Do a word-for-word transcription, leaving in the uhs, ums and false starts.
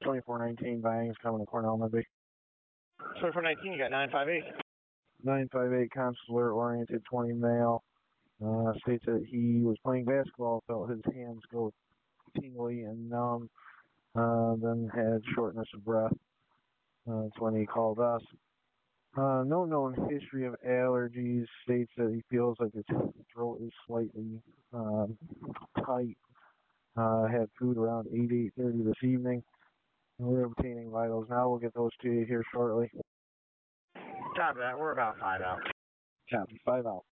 twenty-four nineteen Bangs coming to Cornell, Monday. twenty-four nineteen, you got nine five eight. nine five eight consular oriented twenty male. Uh, states that he was playing basketball, felt his hands go tingly and numb, uh, then had shortness of breath. Uh, that's when he called us. Uh, no known history of allergies. States that he feels like his throat is slightly um, tight. Uh, had food around eight, eight thirty this evening. We're obtaining vitals now. We'll get those to you here shortly. Copy that. We're about five out. Copy. Five out.